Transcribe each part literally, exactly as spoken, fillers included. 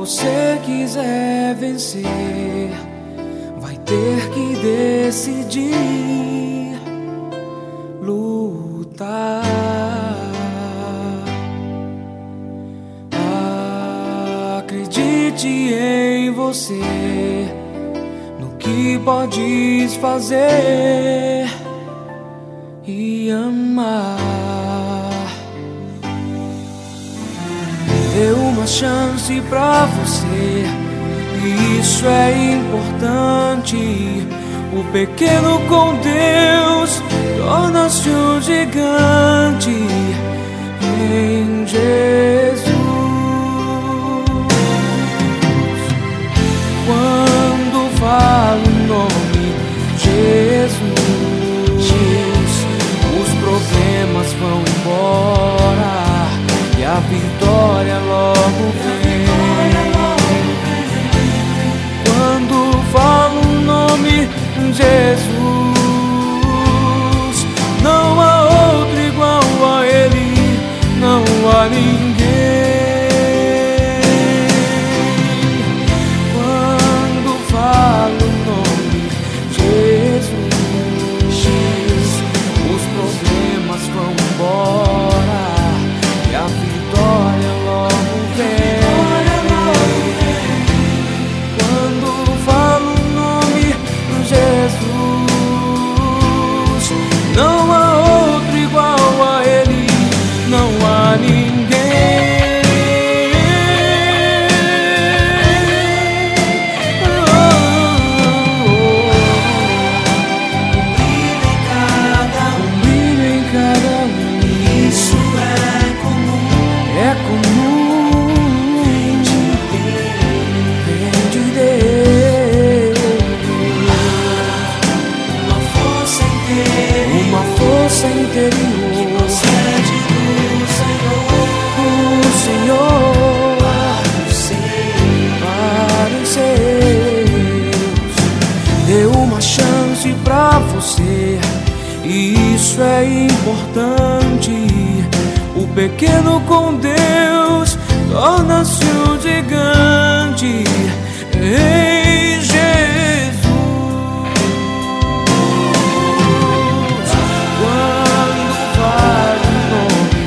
você quiser vencer, vai ter que decidir lutar. Acredite em você, no que podes fazer e amar. Dê uma chance pra você, e isso é importante. O pequeno com Deus torna-se um gigante em Jesus. Quando falo o nome Jesus, os problemas vão embora e a vitória logo vem. Quando falo o nome Jesus, não há outro igual a Ele, não há ninguém. Quando falo o nome Jesus, os problemas vão embora e a vitória logo vem. Quando falo o nome Jesus, não há outro igual a Ele, não há ninguém. Um brilho em cada um, isso é comum, é comum. Vem de Deus, vem de Deus. Uma força interior, uma força interior que procede do Senhor, do Senhor para os seus, para os seus. Dê uma chance pra você, e isso é importante. O pequeno com Deus torna-se um gigante em Jesus. Quando falo o nome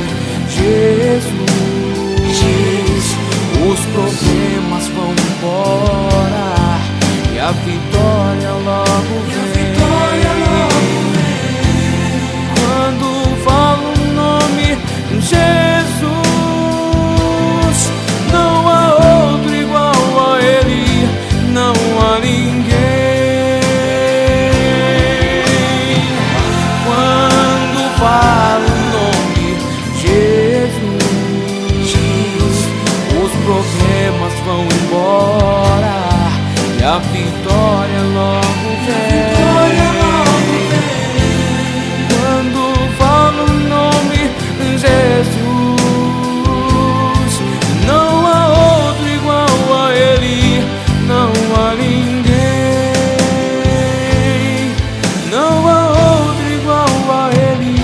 Jesus, os problemas vão embora e a vitória logo vem. Quando falo o nome Jesus, não há outro igual a Ele, não há ninguém. Quando falo o nome Jesus, os problemas vão embora e a vitória logo vem. Quando falo o nome Jesus, não há outro igual a Ele, não há ninguém, não há outro igual a Ele.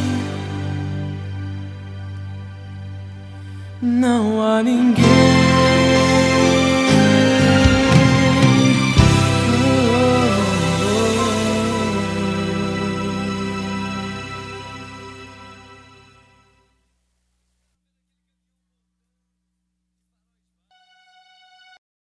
Não há ninguém.